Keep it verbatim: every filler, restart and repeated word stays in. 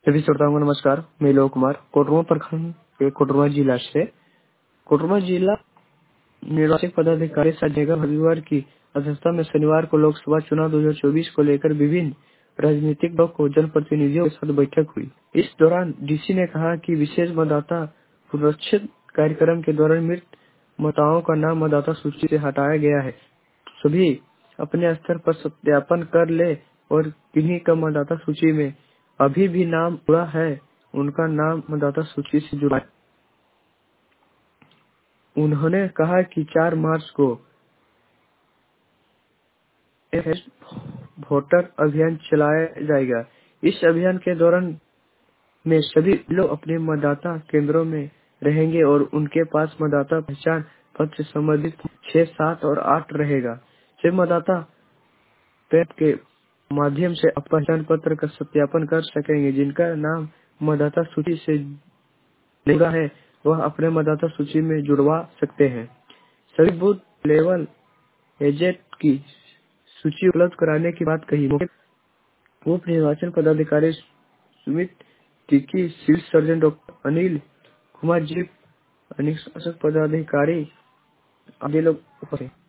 सभी श्रोताओं को नमस्कार। मैं लोक कुमार कोटरमा प्रखंड के कोटरमा जिला से कोटरमा जिला निर्वाचन पदाधिकारी संजय रविवार की अध्यक्षता में शनिवार को लोकसभा चुनाव दो हज़ार चौबीस को लेकर विभिन्न राजनीतिक दलों को जनप्रतिनिधियों के साथ बैठक हुई। इस दौरान डीसी ने कहा कि विशेष मतदाता पुनरीक्षण कार्यक्रम के दौरान मृत मतदाताओं का नाम मतदाता सूची से हटाया गया है। सभी अपने स्तर पर सत्यापन कर ले और किन्हीं का मतदाता सूची में अभी भी नाम जुड़ा है उनका नाम मतदाता सूची से जुड़ा। उन्होंने कहा कि चार मार्च को एस वोटर अभियान चलाया जाएगा। इस अभियान के दौरान में सभी लोग अपने मतदाता केंद्रों में रहेंगे और उनके पास मतदाता पहचान पत्र से संबंधित छह सात और आठ रहेगा। सभी मतदाता पैप के माध्यम से अपने पहचान पत्र का सत्यापन कर सकेंगे। जिनका नाम मतदाता सूची से जुड़ा है वह अपने मतदाता सूची में जुड़वा सकते हैं। सभी बूथ लेवल एजेंट की सूची उपलब्ध कराने की बात कही। उप निर्वाचन पदाधिकारी Sumit Tiki, civil surgeon doctor Anil Kumar ji, अनिक शासक पदाधिकारी आदि लोग उपस्थित।